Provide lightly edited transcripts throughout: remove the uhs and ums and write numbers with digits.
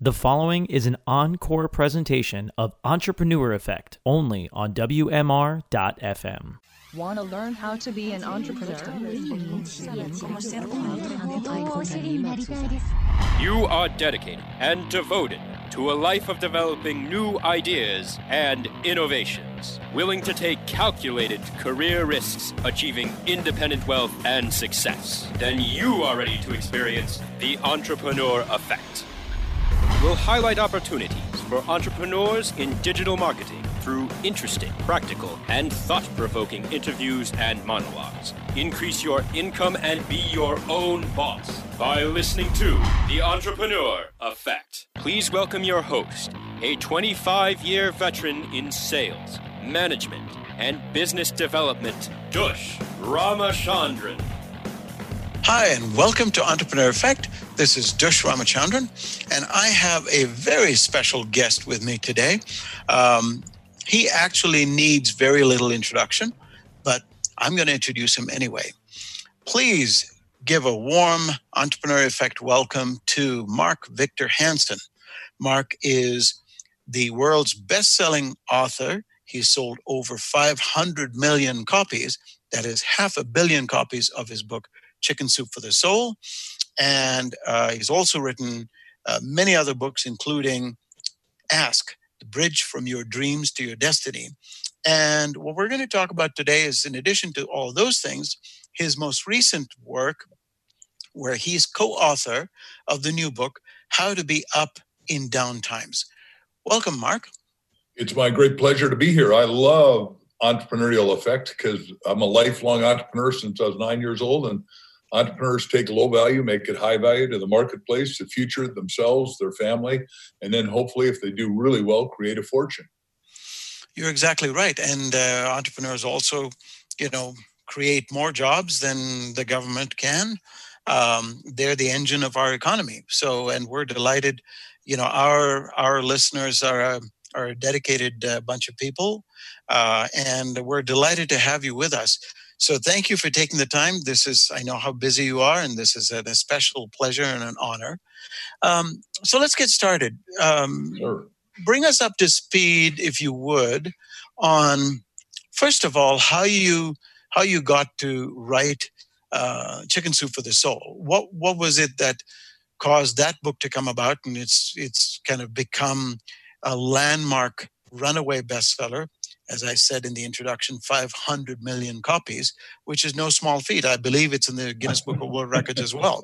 The following is an encore presentation of Entrepreneur Effect, only on WMR.FM. Want to learn how to be an entrepreneur? You are dedicated and devoted to a life of developing new ideas and innovations, willing to take calculated career risks, achieving independent wealth and success. Then you are ready to experience the Entrepreneur Effect. We'll highlight opportunities for entrepreneurs in digital marketing through interesting, practical, and thought-provoking interviews and monologues. Increase your income and be your own boss by listening to The Entrepreneur Effect. Please welcome your host, a 25-year veteran in sales, management, and business development, Dush Ramachandran. Hi, and welcome to Entrepreneur Effect. This is Dush Ramachandran, and I have a very special guest with me today. He actually needs very little introduction, but I'm going to introduce him anyway. Please give a warm Entrepreneur Effect welcome to Mark Victor Hansen. Mark is the world's best-selling author. He's sold over 500 million copies. That is 500 million copies of his book, Chicken Soup for the Soul. And he's also written many other books, including Ask, The Bridge from Your Dreams to Your Destiny. And what we're going to talk about today is, in addition to all those things, his most recent work, where he's co-author of the new book, How to Be Up in Down Times. Welcome, Mark. It's my great pleasure to be here. I love Entrepreneurial Effect because I'm a lifelong entrepreneur since I was 9 years old, and entrepreneurs take low value, make it high value to the marketplace, the future, themselves, their family, and then hopefully, if they do really well, create a fortune. You're exactly right. And entrepreneurs also, create more jobs than the government can. They're the engine of our economy. So, and we're delighted. Our listeners are a dedicated bunch of people, and we're delighted to have you with us. So thank you for taking the time. I know how busy you are, and this is a special pleasure and an honor. So let's get started. Sure. Bring us up to speed, if you would, on, first of all, how you got to write Chicken Soup for the Soul. What was it that caused that book to come about? And it's kind of become a landmark runaway bestseller. As I said in the introduction, 500 million copies, which is no small feat. I believe it's in the Guinness Book of World Records as well.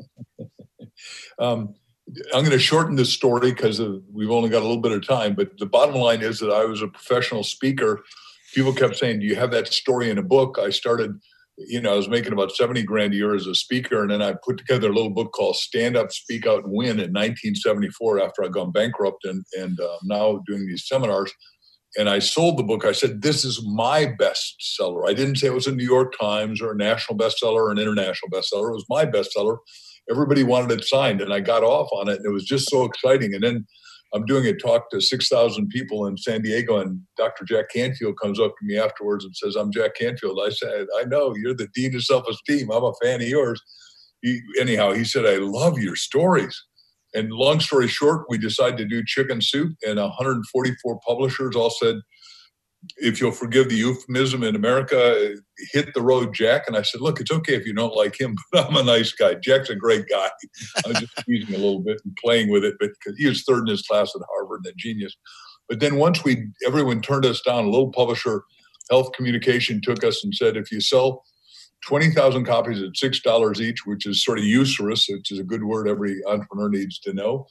I'm going to shorten this story because we've only got a little bit of time. But the bottom line is that I was a professional speaker. People kept saying, do you have that story in a book? I started, I was making about $70,000 a year as a speaker. And then I put together a little book called Stand Up, Speak Out, and Win in 1974 after I'd gone bankrupt and now doing these seminars. And I sold the book. I said, this is my bestseller. I didn't say it was a New York Times or a national bestseller or an international bestseller. It was my bestseller. Everybody wanted it signed, and I got off on it. And it was just so exciting. And then I'm doing a talk to 6,000 people in San Diego, and Dr. Jack Canfield comes up to me afterwards and says, I'm Jack Canfield. I said, I know, you're the dean of self-esteem. I'm a fan of yours. He said, I love your stories. And long story short, we decided to do Chicken Soup, and 144 publishers all said, if you'll forgive the euphemism in America, hit the road, Jack. And I said, look, it's okay if you don't like him, but I'm a nice guy. Jack's a great guy. I was just teasing a little bit and playing with it, but because he was third in his class at Harvard and a genius. But then once everyone turned us down, a little publisher, Health Communication, took us and said, if you sell 20,000 copies at $6 each, which is sort of usurious, which is a good word every entrepreneur needs to know.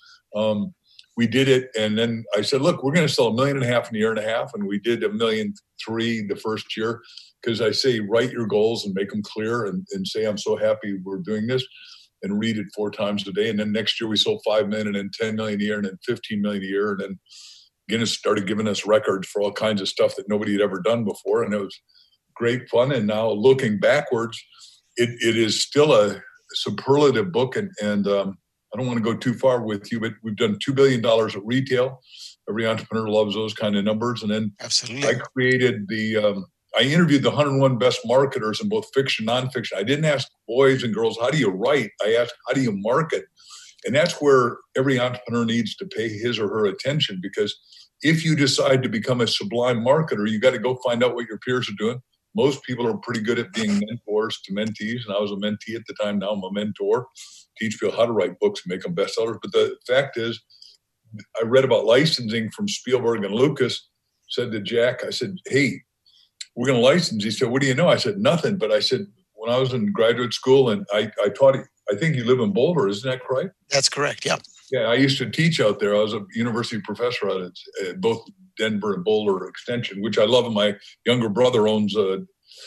We did it. And then I said, look, we're going to sell 1.5 million in a year and a half. And we did 1.3 million the first year. Because I say, write your goals and make them clear and say, I'm so happy we're doing this, and read it 4 times a day. And then next year we sold 5 million, and then 10 million a year, and then 15 million a year. And then Guinness started giving us records for all kinds of stuff that nobody had ever done before. And it was great fun. And now looking backwards, it is still a superlative book. And I don't want to go too far with you, but we've done $2 billion at retail. Every entrepreneur loves those kind of numbers. And then Absolutely. I created I interviewed the 101 best marketers in both fiction and nonfiction. I didn't ask boys and girls, how do you write? I asked, how do you market? And that's where every entrepreneur needs to pay his or her attention, because if you decide to become a sublime marketer, you got to go find out what your peers are doing. Most people are pretty good at being mentors to mentees, and I was a mentee at the time. Now I'm a mentor. Teach people how to write books and make them bestsellers. But the fact is, I read about licensing from Spielberg and Lucas. Said to Jack, I said, "Hey, we're going to license." He said, "What do you know?" I said, "Nothing." But I said, when I was in graduate school, and I taught, I think you live in Boulder, isn't that correct? That's correct. Yeah. Yeah, I used to teach out there. I was a university professor at both Denver and Boulder Extension, which I love. And my younger brother owns the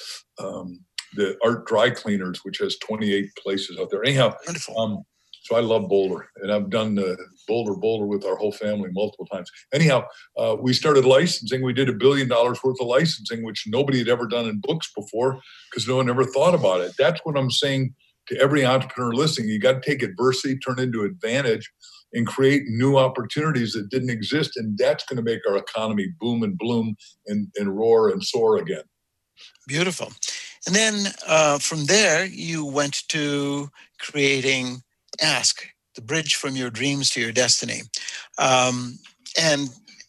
Art Dry Cleaners, which has 28 places out there. Anyhow, wonderful. So I love Boulder, and I've done Boulder with our whole family multiple times. Anyhow, we started licensing. We did $1 billion worth of licensing, which nobody had ever done in books before because no one ever thought about it. That's what I'm saying to every entrepreneur listening. You got to take adversity, turn it into advantage, and create new opportunities that didn't exist. And that's going to make our economy boom and bloom and roar and soar again. Beautiful. And then from there, you went to creating Ask, the bridge from your dreams to your destiny. And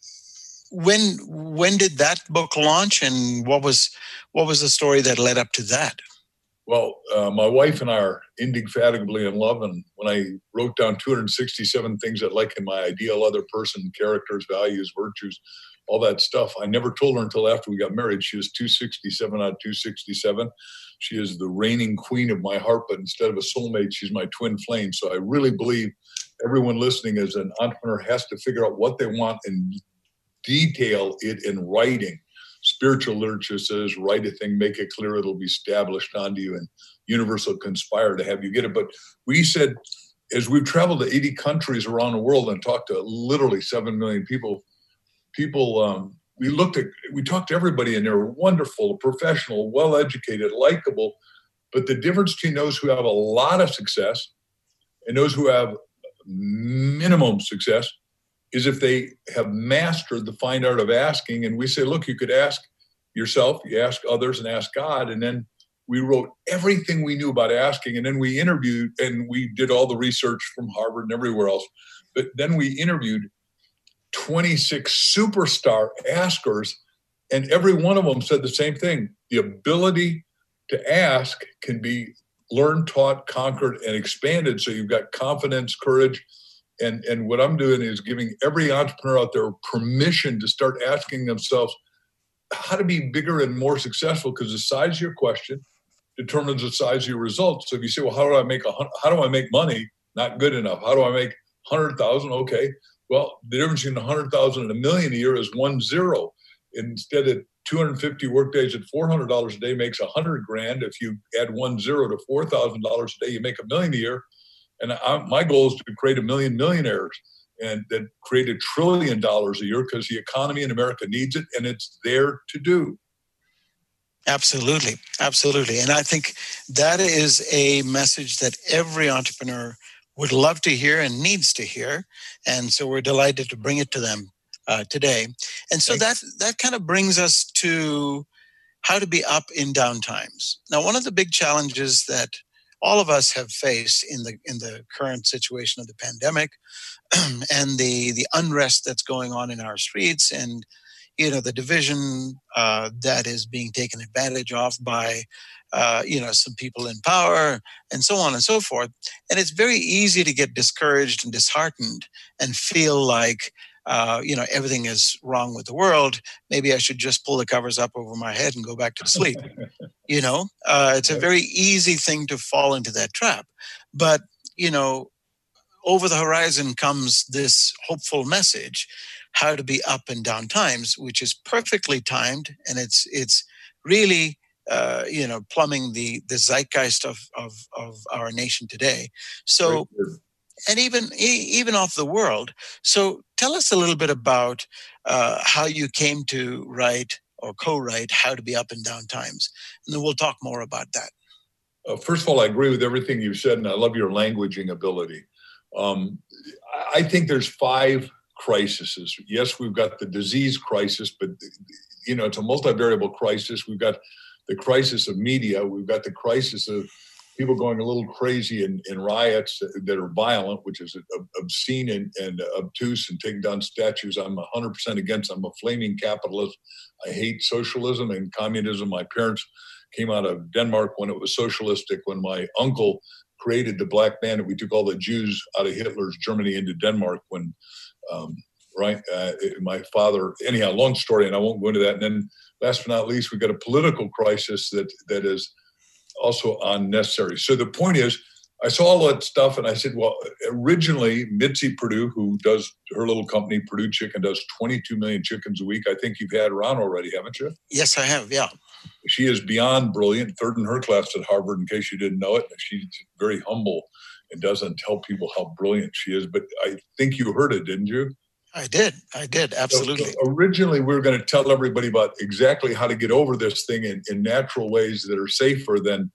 when did that book launch, and what was the story that led up to that? Well, my wife and I are indefatigably in love, and when I wrote down 267 things I like in my ideal other person, characters, values, virtues, all that stuff, I never told her until after we got married. She was 267 out of 267. She is the reigning queen of my heart, but instead of a soulmate, she's my twin flame. So I really believe everyone listening as an entrepreneur has to figure out what they want and detail it in writing. Spiritual literature says, write a thing, make it clear, it'll be established onto you, and universe will conspire to have you get it. But we said, as we've traveled to 80 countries around the world and talked to literally 7 million people, we talked to everybody, and they're wonderful, professional, well-educated, likable. But the difference between those who have a lot of success and those who have minimum success is if they have mastered the fine art of asking. And we say, look, you could ask yourself, you ask others, and ask God. And then we wrote everything we knew about asking. And then we interviewed, and we did all the research from Harvard and everywhere else. But then we interviewed 26 superstar askers, and every one of them said the same thing. The ability to ask can be learned, taught, conquered, and expanded. So you've got confidence, courage. And what I'm doing is giving every entrepreneur out there permission to start asking themselves how to be bigger and more successful, because the size of your question determines the size of your results. So if you say, well, how do I make money? Not good enough. How do I make 100,000? Okay. Well, the difference between 100,000 and $1 million a year is 1 0. Instead of 250 work days at $400 a day makes $100,000. If you add 1 0 to $4,000 a day, you make $1 million a year. And my goal is to create 1 million millionaires and that create $1 trillion a year, because the economy in America needs it, and it's there to do. Absolutely. Absolutely. And I think that is a message that every entrepreneur would love to hear and needs to hear. And so we're delighted to bring it to them today. And so that kind of brings us to how to be up in down times. Now, one of the big challenges that all of us have faced in the current situation of the pandemic and the unrest that's going on in our streets, and the division that is being taken advantage of by some people in power, and so on and so forth. And it's very easy to get discouraged and disheartened and feel like everything is wrong with the world. Maybe I should just pull the covers up over my head and go back to sleep. It's a very easy thing to fall into that trap. But, over the horizon comes this hopeful message, how to be up in down times, which is perfectly timed. And it's really, plumbing the zeitgeist of our nation today. So, and even off the world. So tell us a little bit about how you came to write or co-write How to Be Up in Down Times. And then we'll talk more about that. First of all, I agree with everything you said, and I love your languaging ability. I think there's 5 crises. Yes, we've got the disease crisis, but it's a multivariable crisis. We've got the crisis of media. We've got the crisis of people going a little crazy in riots that are violent, which is obscene and obtuse, and taking down statues. I'm 100% against. I'm a flaming capitalist. I hate socialism and communism. My parents came out of Denmark when it was socialistic, when my uncle created the Black Bandit. We took all the Jews out of Hitler's Germany into Denmark when, my father, anyhow, long story, and I won't go into that. And then last but not least, we've got a political crisis that is also unnecessary. So the point is, I saw all that stuff and I said, well, originally Mitzi Perdue, who does her little company, Perdue Chicken, does 22 million chickens a week. I think you've had her on already, haven't you? Yes, I have. Yeah. She is beyond brilliant, third in her class at Harvard, in case you didn't know it. She's very humble and doesn't tell people how brilliant she is. But I think you heard it, didn't you? I did. Absolutely. So originally, we were going to tell everybody about exactly how to get over this thing in natural ways that are safer than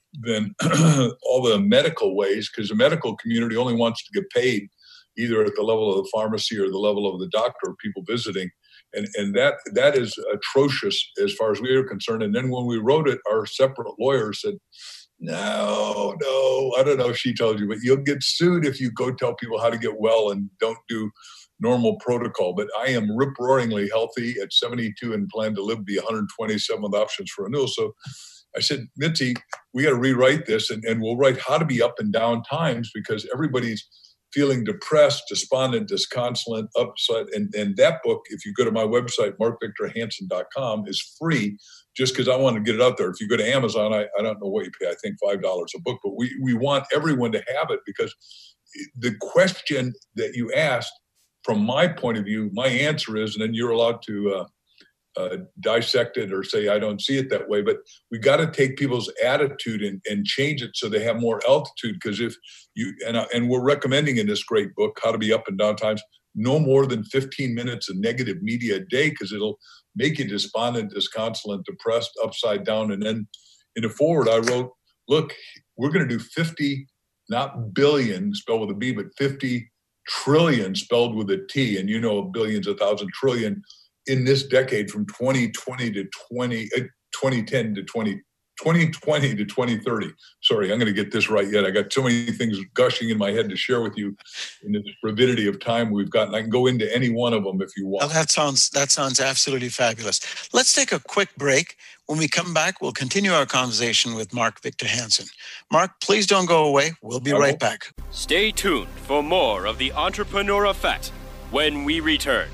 all the medical ways, because the medical community only wants to get paid either at the level of the pharmacy or the level of the doctor or people visiting. And that is atrocious as far as we are concerned. And then when we wrote it, our separate lawyer said, no, I don't know if she told you, but you'll get sued if you go tell people how to get well and don't do normal protocol. But I am rip-roaringly healthy at 72 and plan to live to be 127 with options for renewal. So I said, Mitzi, we got to rewrite this, and we'll write how to be up and down times, because everybody's feeling depressed, despondent, disconsolate, upset. And that book, if you go to my website, markvictorhansen.com, is free, just because I want to get it out there. If you go to Amazon, I don't know what you pay, I think $5 a book, but we want everyone to have it, because the question that you asked, from my point of view, my answer is, and then you're allowed to dissect it or say, I don't see it that way, but we got to take people's attitude and change it so they have more altitude. Because if you, and we're recommending in this great book, How to Be Up and Down Times, no more than 15 minutes of negative media a day, because it'll make you despondent, disconsolate, depressed, upside down. And then in the forward, I wrote, look, we're going to do 50, not billion, spelled with a B, but 50 trillion, spelled with a T. And you know, billions, 1,000 trillion in this decade, from 2010 to 2020 to 2030. Sorry, I'm going to get this right yet. I got so many things gushing in my head to share with you in this brevity of time we've got. And I can go into any one of them if you want. Oh, that sounds absolutely fabulous. Let's take a quick break. When we come back, we'll continue our conversation with Mark Victor Hansen. Mark, please don't go away. We'll be right back. Stay tuned for more of The Entrepreneur Effect when we return.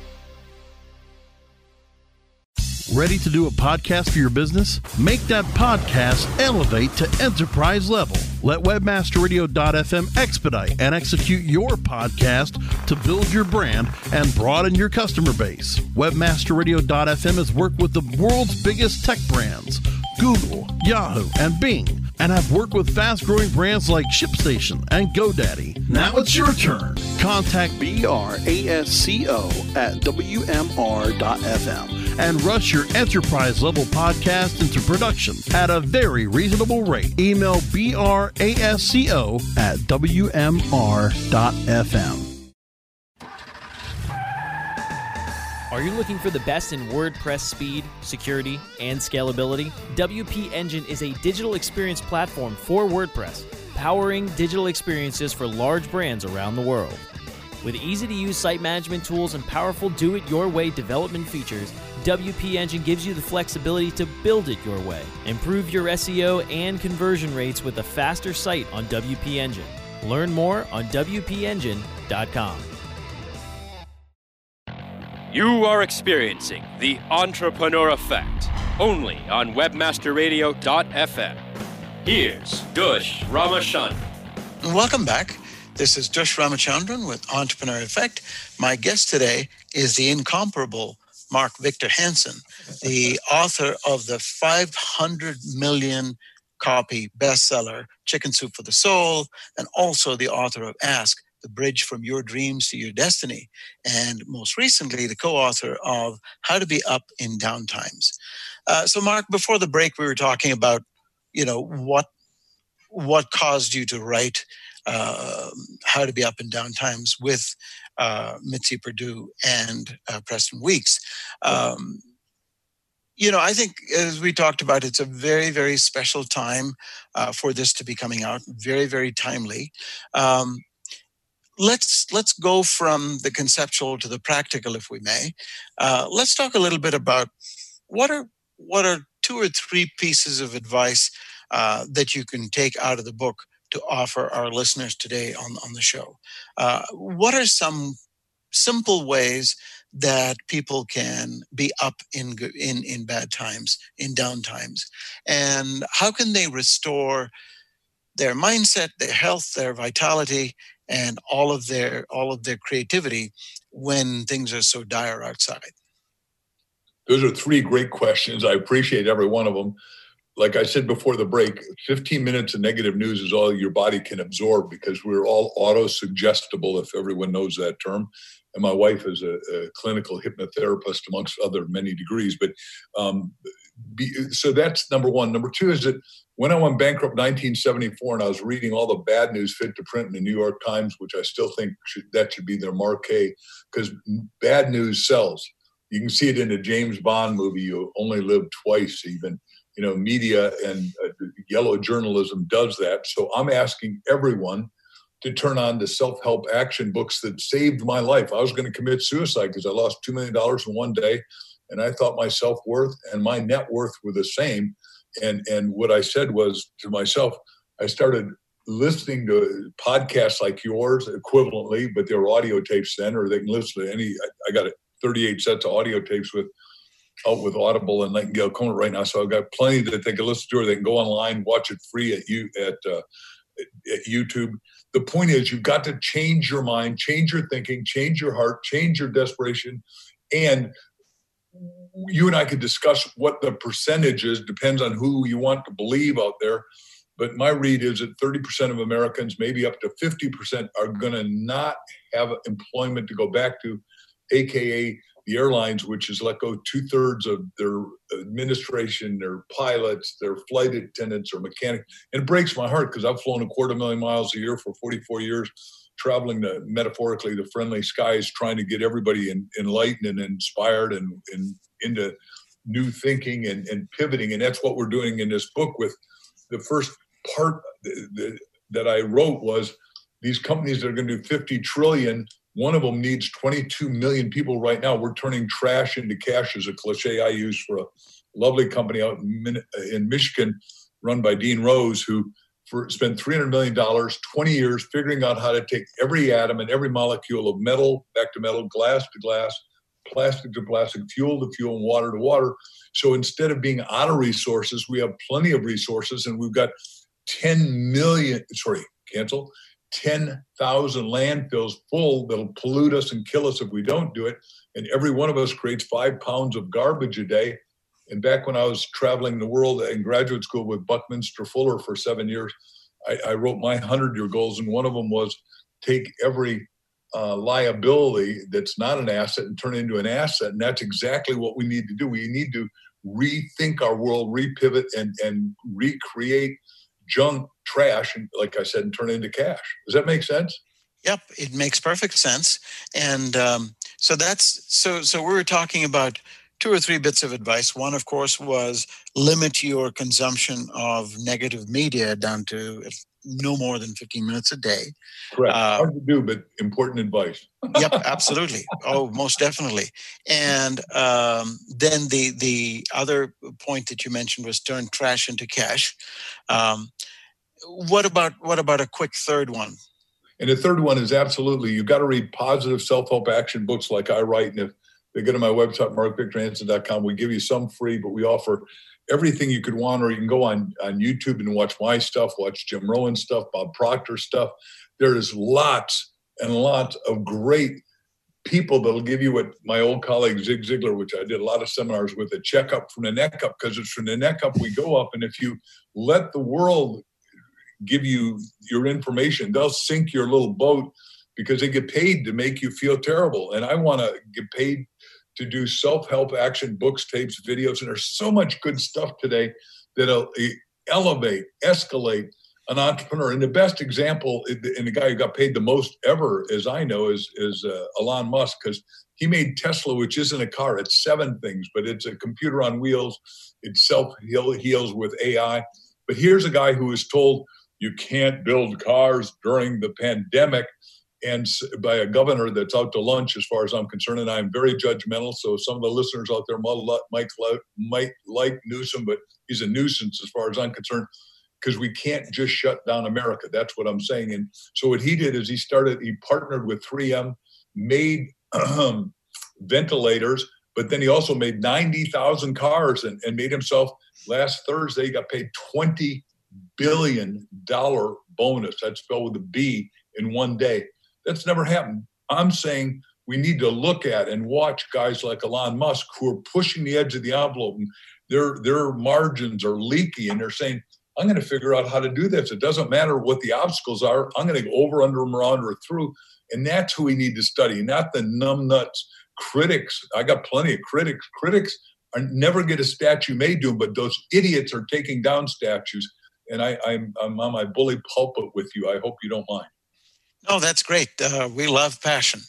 Ready to do a podcast for your business? Make that podcast elevate to enterprise level. Let webmasterradio.fm expedite and execute your podcast to build your brand and broaden your customer base. Webmasterradio.fm has worked with the world's biggest tech brands, Google, Yahoo, and Bing, and have worked with fast-growing brands like ShipStation and GoDaddy. Now it's your turn. Contact BRASCO at WMR.fm and rush your enterprise-level podcast into production at a very reasonable rate. Email BRASCO at WMR.fm. Are you looking for the best in WordPress speed, security, and scalability? WP Engine is a digital experience platform for WordPress, powering digital experiences for large brands around the world. With easy-to-use site management tools and powerful do-it-your-way development features, WP Engine gives you the flexibility to build it your way. Improve your SEO and conversion rates with a faster site on WP Engine. Learn more on WPEngine.com. You are experiencing The Entrepreneur Effect, only on webmasterradio.fm. Here's Dush Ramachandran. Welcome back. This is Dush Ramachandran with Entrepreneur Effect. My guest today is the incomparable Mark Victor Hansen, the author of the 500 million copy bestseller, Chicken Soup for the Soul, and also the author of Ask, The Bridge from Your Dreams to Your Destiny, and most recently, the co-author of How to Be Up in Down Times. So Mark, before the break, we were talking about, what caused you to write How to Be Up in Down Times with Mitzi Perdue and Preston Weeks. I think as we talked about, it's a very, very special time for this to be coming out. Very, very timely. Let's go from the conceptual to the practical, if we may. Let's talk a little bit about what are 2 or 3 pieces of advice that you can take out of the book to offer our listeners today on the show. What are some simple ways that people can be up in bad times, in down times, and how can they restore their mindset, their health, their vitality, and all of their creativity when things are so dire outside? Those are 3 great questions. I appreciate every one of them. Like I said before the break, 15 minutes of negative news is all your body can absorb because we're all auto-suggestible, if everyone knows that term. And my wife is a clinical hypnotherapist, amongst other many degrees. But so that's number one. Number 2 is that when I went bankrupt in 1974 and I was reading all the bad news fit to print in the New York Times, which I still think that should be their marquee, because bad news sells. You can see it in a James Bond movie, You Only Live Twice, even. Media and yellow journalism does that. So I'm asking everyone to turn on the self-help action books that saved my life. I was going to commit suicide because I lost $2 million in one day, and I thought my self-worth and my net worth were the same. And what I said was to myself, I started listening to podcasts like yours equivalently, but they were audio tapes then, or they can listen to any. I got 38 sets of audio tapes out with Audible and Nightingale Conant right now, so I've got plenty that they can listen to, or they can go online, watch it free at YouTube. The point is, you've got to change your mind, change your thinking, change your heart, change your desperation, and you and I could discuss what the percentage is, depends on who you want to believe out there. But my read is that 30% of Americans, maybe up to 50%, are going to not have employment to go back to, AKA the airlines, which has let go 2/3 of their administration, their pilots, their flight attendants or mechanics. And it breaks my heart because I've flown 250,000 miles a year for 44 years, traveling to, metaphorically, the friendly skies, trying to get everybody enlightened and inspired and into new thinking and pivoting. And that's what we're doing in this book. With the first part that I wrote was these companies that are going to do 50 trillion. One of them needs 22 million people right now. We're turning trash into cash, is a cliche I use for a lovely company out in Michigan run by Dean Rose, who spent $300 million, 20 years figuring out how to take every atom and every molecule of metal back to metal, glass to glass, plastic to plastic, fuel to fuel, and water to water. So instead of being out of resources, we have plenty of resources, and we've got 10,000 landfills full that'll pollute us and kill us if we don't do it. And every one of us creates 5 pounds of garbage a day. And back when I was traveling the world in graduate school with Buckminster Fuller for 7 years, I wrote my 100-year goals. And one of them was take every liability that's not an asset and turn it into an asset. And that's exactly what we need to do. We need to rethink our world, repivot, and recreate junk, trash, and like I said, and turn it into cash. Does that make sense? Yep, it makes perfect sense. And so we were talking about 2 or 3 bits of advice. One, of course, was limit your consumption of negative media down to no more than 15 minutes a day. Correct. Hard to do, but important advice. Yep, absolutely. Oh, most definitely. And then the other point that you mentioned was turn trash into cash. What about a quick third one? And the third one is absolutely, you've got to read positive self-help action books like I write. And if they go to my website, markvictorhansen.com, we give you some free, but we offer everything you could want, or you can go on YouTube and watch my stuff, watch Jim Rohn's stuff, Bob Proctor's stuff. There is lots and lots of great people that'll give you what my old colleague Zig Ziglar, which I did a lot of seminars with, a checkup from the neck up, because it's from the neck up we go up. And if you let the world give you your information, they'll sink your little boat because they get paid to make you feel terrible. And I want to get paid to do self-help action books, tapes, videos. And there's so much good stuff today that'll elevate, escalate an entrepreneur. And the best example, and the guy who got paid the most ever, as I know, is Elon Musk, because he made Tesla, which isn't a car. It's 7 things, but it's a computer on wheels. It self-heals with AI. But here's a guy who was told you can't build cars during the pandemic, and by a governor that's out to lunch, as far as I'm concerned. And I'm very judgmental. So some of the listeners out there might like Newsom, but he's a nuisance as far as I'm concerned, because we can't just shut down America. That's what I'm saying. And so what he did is he partnered with 3M, made ventilators, but then he also made 90,000 cars and made himself, last Thursday, he got paid $20 billion bonus. That's spelled with a B, in one day. That's never happened. I'm saying we need to look at and watch guys like Elon Musk who are pushing the edge of the envelope, and their margins are leaky, and they're saying, I'm going to figure out how to do this. It doesn't matter what the obstacles are. I'm going to go over, under, around, or through. And that's who we need to study, not the numbnuts critics. I got plenty of critics. Critics never get a statue made to them, but those idiots are taking down statues. And I'm on my bully pulpit with you. I hope you don't mind. No, that's great. We love passion,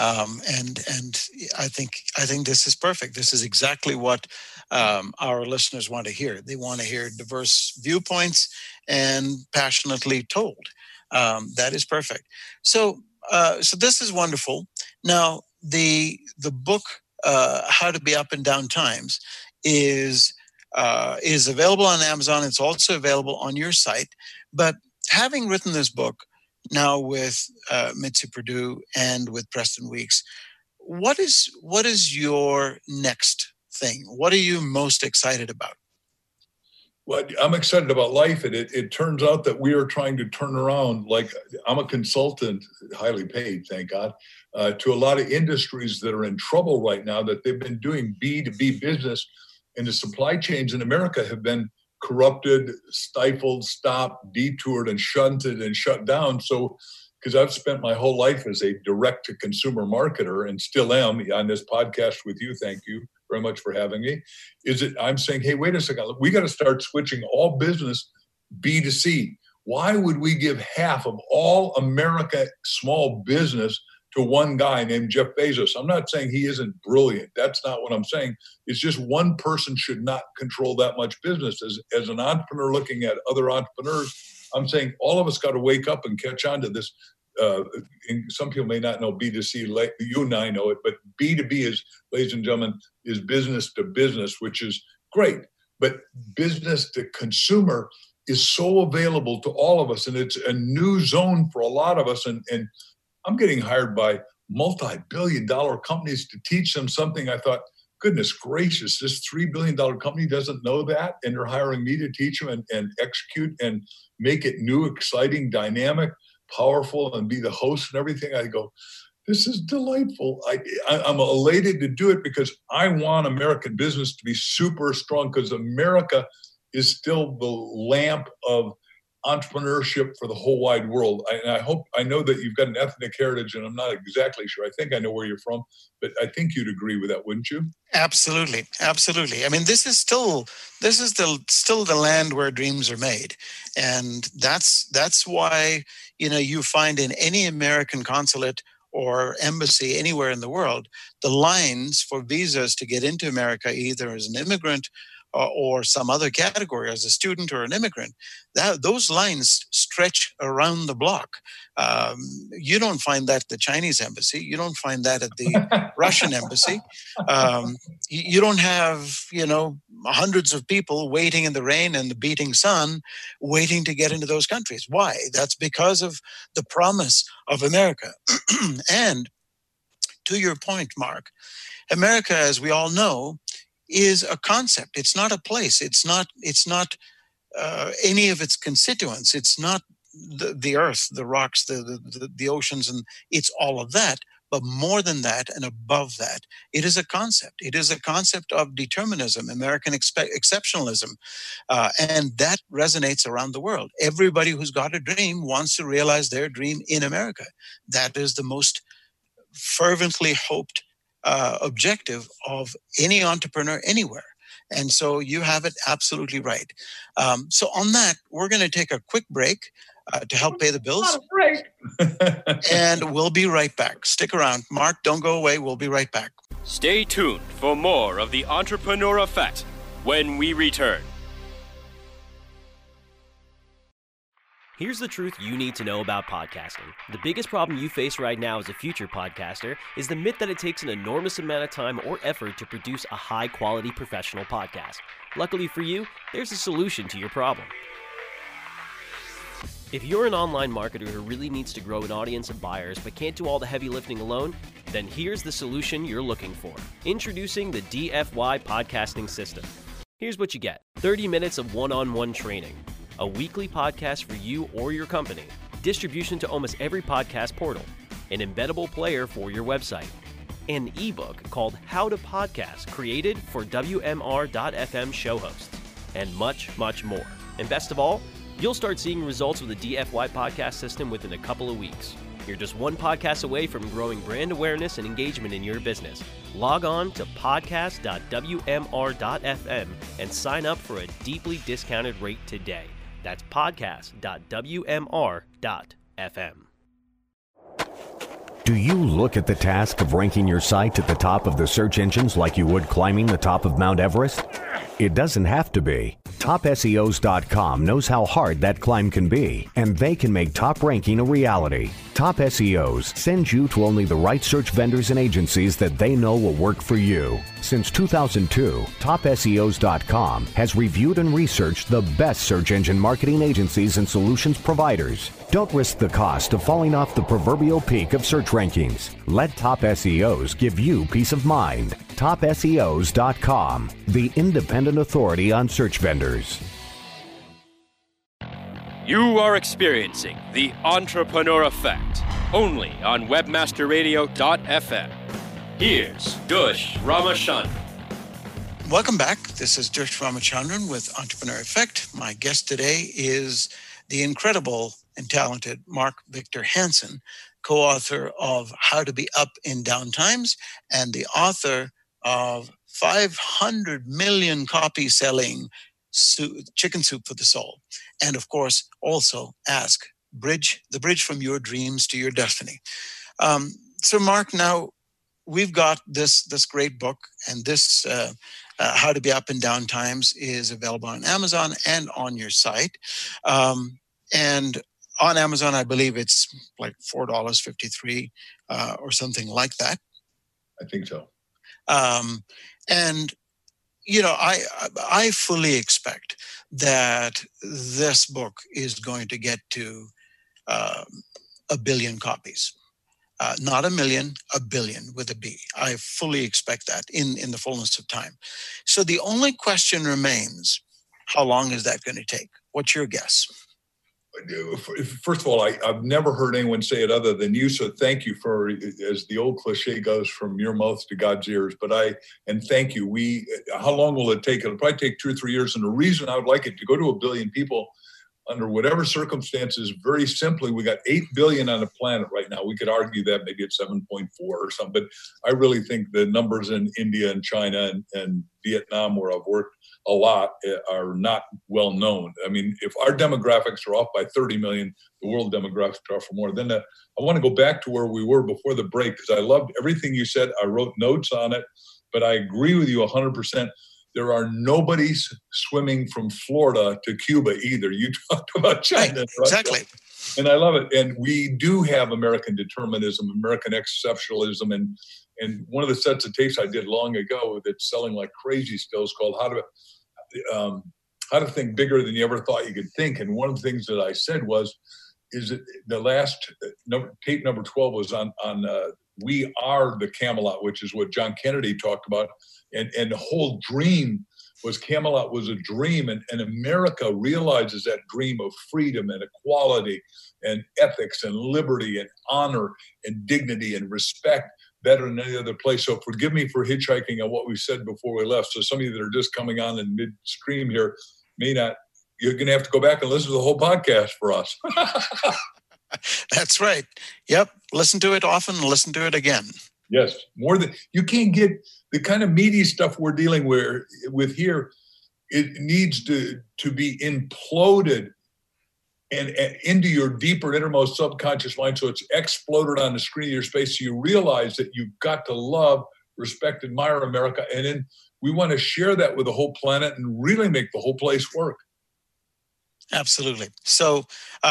and I think this is perfect. This is exactly what our listeners want to hear. They want to hear diverse viewpoints and passionately told. That is perfect. So this is wonderful. Now, the book "How to Be Up in Down Times" is available on Amazon. It's also available on your site. But having written this book, now with Mitzi Perdue and with Preston Weeks, what is your next thing? What are you most excited about? Well, I'm excited about life, and it turns out that we are trying to turn around, like I'm a consultant, highly paid, thank God, to a lot of industries that are in trouble right now, that they've been doing B2B business, and the supply chains in America have been corrupted, stifled, stopped, detoured, and shunted and shut down. So, because I've spent my whole life as a direct-to-consumer marketer, and still am on this podcast with you, thank you very much for having me, I'm saying, hey, wait a second, we got to start switching all business B2C. Why would we give half of all America small business to one guy named Jeff Bezos? I'm not saying he isn't brilliant. That's not what I'm saying. It's just one person should not control that much business. As an entrepreneur looking at other entrepreneurs, I'm saying all of us got to wake up and catch on to this. And some people may not know B2C, like you and I know it, but B2B is, ladies and gentlemen, is business to business, which is great. But business to consumer is so available to all of us, and it's a new zone for a lot of us. And I'm getting hired by multi-billion-dollar companies to teach them something. I thought, goodness gracious, this $3 billion company doesn't know that, and they're hiring me to teach them and execute and make it new, exciting, dynamic, powerful, and be the host and everything. I go, this is delightful. I'm elated to do it because I want American business to be super strong, because America is still the lamp of entrepreneurship for the whole wide world. I know that you've got an ethnic heritage, and I'm not exactly sure. I think I know where you're from, but I think you'd agree with that, wouldn't you? Absolutely. I mean, this is still the land where dreams are made. And that's why, you find in any American consulate or embassy anywhere in the world, the lines for visas to get into America, either as an immigrant or some other category, as a student or an immigrant, those lines stretch around the block. You don't find that at the Chinese embassy. You don't find that at the Russian embassy. You don't have, hundreds of people waiting in the rain and the beating sun, waiting to get into those countries. Why? That's because of the promise of America. And to your point, Mark, America, as we all know, is a concept. It's not a place. It's not any of its constituents. It's not the earth, the rocks, the oceans, and it's all of that. But more than that and above that, it is a concept. It is a concept of determinism, American exceptionalism. And that resonates around the world. Everybody who's got a dream wants to realize their dream in America. That is the most fervently hoped objective of any entrepreneur anywhere. And so you have it absolutely right. So on that, we're going to take a quick break to help pay the bills. And we'll be right back. Stick around. Mark, don't go away. We'll be right back. Stay tuned for more of the Entrepreneur Effect when we return. Here's the truth you need to know about podcasting. The biggest problem you face right now as a future podcaster is the myth that it takes an enormous amount of time or effort to produce a high-quality professional podcast. Luckily for you, there's a solution to your problem. If you're an online marketer who really needs to grow an audience of buyers but can't do all the heavy lifting alone, then here's the solution you're looking for. Introducing the DFY Podcasting System. Here's what you get. 30 minutes of one-on-one training. A weekly podcast for you or your company, distribution to almost every podcast portal, an embeddable player for your website, an ebook called How to Podcast, created for WMR.FM show hosts, and much, much more. And best of all, you'll start seeing results with the DFY podcast system within a couple of weeks. You're just one podcast away from growing brand awareness and engagement in your business. Log on to podcast.wmr.fm and sign up for a deeply discounted rate today. That's podcast.wmr.fm. Do you look at the task of ranking your site at the top of the search engines like you would climbing the top of Mount Everest? It doesn't have to be. TopSEOs.com knows how hard that climb can be, and they can make top ranking a reality. Top SEOs sends you to only the right search vendors and agencies that they know will work for you. Since 2002, TopSEOs.com has reviewed and researched the best search engine marketing agencies and solutions providers. Don't risk the cost of falling off the proverbial peak of search rankings. Let Top SEOs give you peace of mind. TopSEOs.com, the independent authority on search vendors. You are experiencing the Entrepreneur Effect, only on webmasterradio.fm. Here's Dush Ramachandran. Welcome back. This is Dush Ramachandran with Entrepreneur Effect. My guest today is the incredible and talented Mark Victor Hansen, co-author of How to Be Up in Down Times and the author of 500 million copy selling Chicken Soup for the Soul. And of course, also Ask, the bridge from your dreams to your destiny. So Mark, now we've got this great book, and this How to Be Up in Down Times is available on Amazon and on your site. And on Amazon, I believe it's like $4.53 or something like that. I think so. And you know, I fully expect that this book is going to get to 1 billion copies. Not 1 million, 1 billion with a B. I fully expect that in the fullness of time. So the only question remains, how long is that going to take? What's your guess? First of all, I've never heard anyone say it other than you, so thank you for, as the old cliche goes, from your mouth to God's ears. And thank you. How long will it take? It'll probably take 2 or 3 years. And the reason I would like it to go to 1 billion people under whatever circumstances, very simply, we got 8 billion on the planet right now. We could argue that maybe it's 7.4 or something, but I really think the numbers in India and China and Vietnam, where I've worked a lot, are not well known. I mean, if our demographics are off by 30 million, the world demographics are off for more. Then I want to go back to where we were before the break, because I loved everything you said. I wrote notes on it, but I agree with you 100%. There are nobodies swimming from Florida to Cuba either. You talked about China. Right? Exactly. And I love it. And we do have American determinism, American exceptionalism. And one of the sets of tapes I did long ago that's selling like crazy still is called How to Think Bigger Than You Ever Thought You Could Think. And one of the things that I said is that the last tape number 12 was on We Are the Camelot, which is what John Kennedy talked about. And the whole dream was Camelot was a dream. And America realizes that dream of freedom and equality and ethics and liberty and honor and dignity and respect better than any other place. So forgive me for hitchhiking on what we said before we left. So some of you that are just coming on in midstream here may not, you're going to have to go back and listen to the whole podcast for us. That's right. Yep. Listen to it often, listen to it again. Yes, more than you can't get the kind of meaty stuff we're dealing with here. It needs to be imploded and into your deeper innermost subconscious mind, so it's exploded on the screen of your space. So you realize that you've got to love, respect, admire America, and then we want to share that with the whole planet and really make the whole place work. Absolutely. So,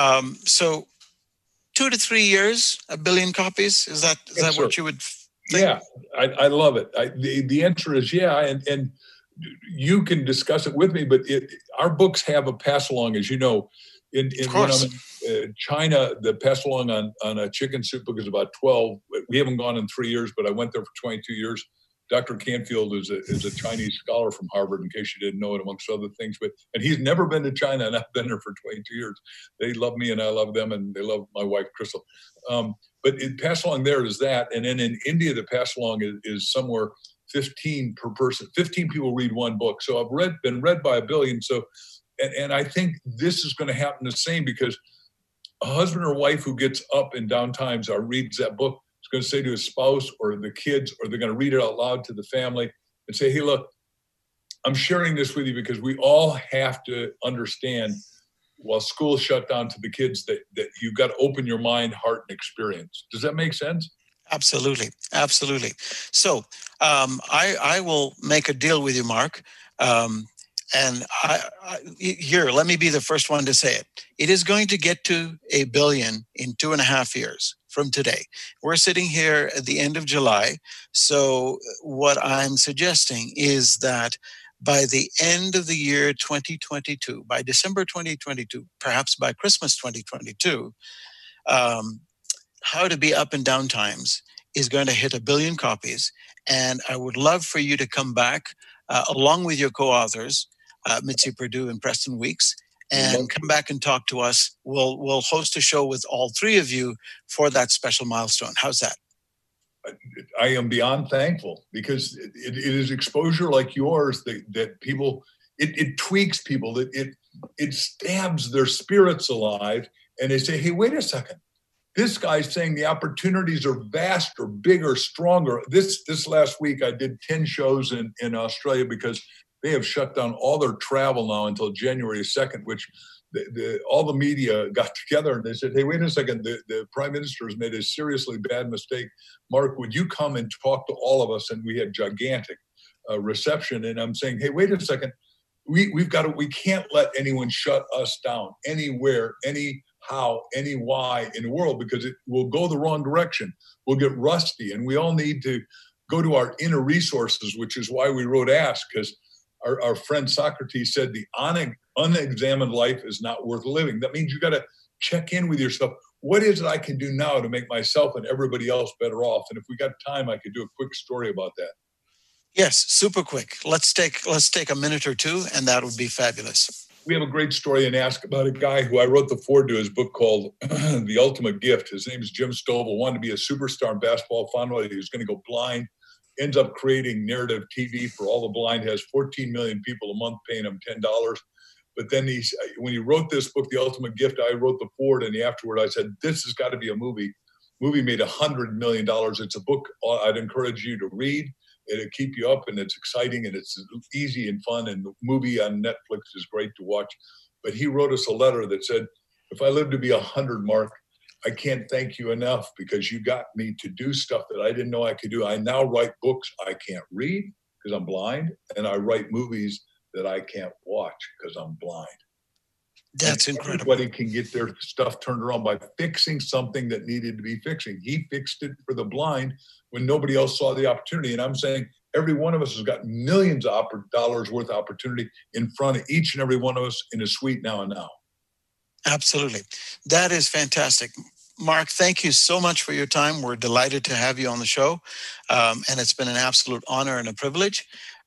2 to 3 years, 1 billion copies. Is that what you would think? Yeah, I love it. The answer is yeah, and you can discuss it with me. But our books have a pass along, as you know. When I'm in China, the pass along on a chicken soup book is about 12. We haven't gone in 3 years, but I went there for 22 years. Dr. Canfield is a Chinese scholar from Harvard, in case you didn't know it, amongst other things. And he's never been to China, and I've been there for 22 years. They love me, and I love them, and they love my wife, Crystal. But pass along there is that. And then in India, the pass along is somewhere 15 per person. 15 people read one book. So I've been read by 1 billion. So, and I think this is going to happen the same, because a husband or wife who gets up in down times or reads that book is going to say to his spouse or the kids, or they're going to read it out loud to the family and say, hey, look, I'm sharing this with you because we all have to understand, while school shut down, to the kids that you've got to open your mind, heart, and experience. Does that make sense? Absolutely. Absolutely. So I will make a deal with you, Mark. And here, let me be the first one to say it. It is going to get to 1 billion in 2.5 years from today. We're sitting here at the end of July. So what I'm suggesting is that by the end of the year 2022, by December 2022, perhaps by Christmas 2022, How to Be Up and Down Times is going to hit 1 billion copies. And I would love for you to come back along with your co-authors, Mitzi Perdue and Preston Weeks, and come back and talk to us. We'll host a show with all three of you for that special milestone. How's that? I am beyond thankful, because it is exposure like yours that people, it tweaks people, it stabs their spirits alive, and they say, hey, wait a second. This guy's saying the opportunities are vaster, bigger, stronger. This last week, I did 10 shows in Australia, because they have shut down all their travel now until January 2nd, which all the media got together and they said, hey, wait a second, the Prime Minister has made a seriously bad mistake. Mark, would you come and talk to all of us? And we had gigantic reception. And I'm saying, hey, wait a second, we can't let anyone shut us down anywhere, anyhow, any why in the world, because it will go the wrong direction. We'll get rusty, and we all need to go to our inner resources, which is why we wrote Ask, because our friend Socrates said the unexamined life is not worth living. That means you got to check in with yourself. What is it I can do now to make myself and everybody else better off? And if we got time, I could do a quick story about that. Yes, super quick. Let's take a minute or two, and that would be fabulous. We have a great story in Ask about a guy who I wrote the foreword to his book called The Ultimate Gift. His name is Jim Stovall. Wanted to be a superstar in basketball, found out he was going to go blind. Ends up creating narrative TV for all the blind, has 14 million people a month paying him $10. But then when he wrote this book, The Ultimate Gift, I wrote the foreword, and afterward I said, this has got to be a movie. Movie made $100 million. It's a book I'd encourage you to read. It'll keep you up, and it's exciting, and it's easy and fun, and the movie on Netflix is great to watch. But he wrote us a letter that said, if I live to be 100, Mark, I can't thank you enough, because you got me to do stuff that I didn't know I could do. I now write books I can't read because I'm blind, and I write movies that I can't watch because I'm blind. That's incredible. Everybody can get their stuff turned around by fixing something that needed to be fixing. He fixed it for the blind when nobody else saw the opportunity. And I'm saying every one of us has got millions of dollars worth of opportunity in front of each and every one of us in a suite now and now. Absolutely. That is fantastic. Mark, thank you so much for your time. We're delighted to have you on the show. And it's been an absolute honor and a privilege.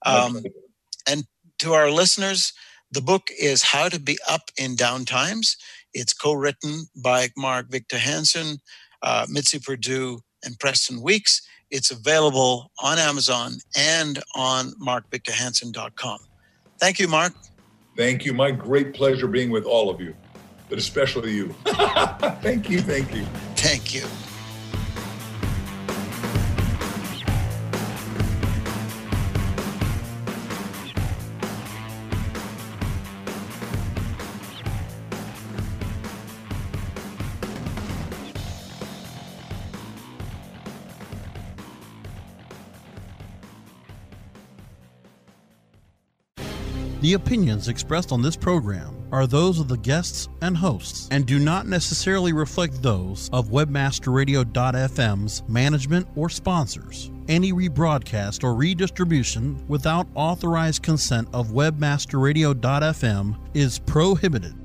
And to our listeners, the book is How to Be Up in Down Times. It's co-written by Mark Victor Hansen, Mitzi Perdue, and Preston Weeks. It's available on Amazon and on markvictorhansen.com. Thank you, Mark. Thank you. My great pleasure being with all of you, but especially you. Thank you. Thank you. Thank you. The opinions expressed on this program are those of the guests and hosts and do not necessarily reflect those of WebmasterRadio.fm's management or sponsors. Any rebroadcast or redistribution without authorized consent of WebmasterRadio.fm is prohibited.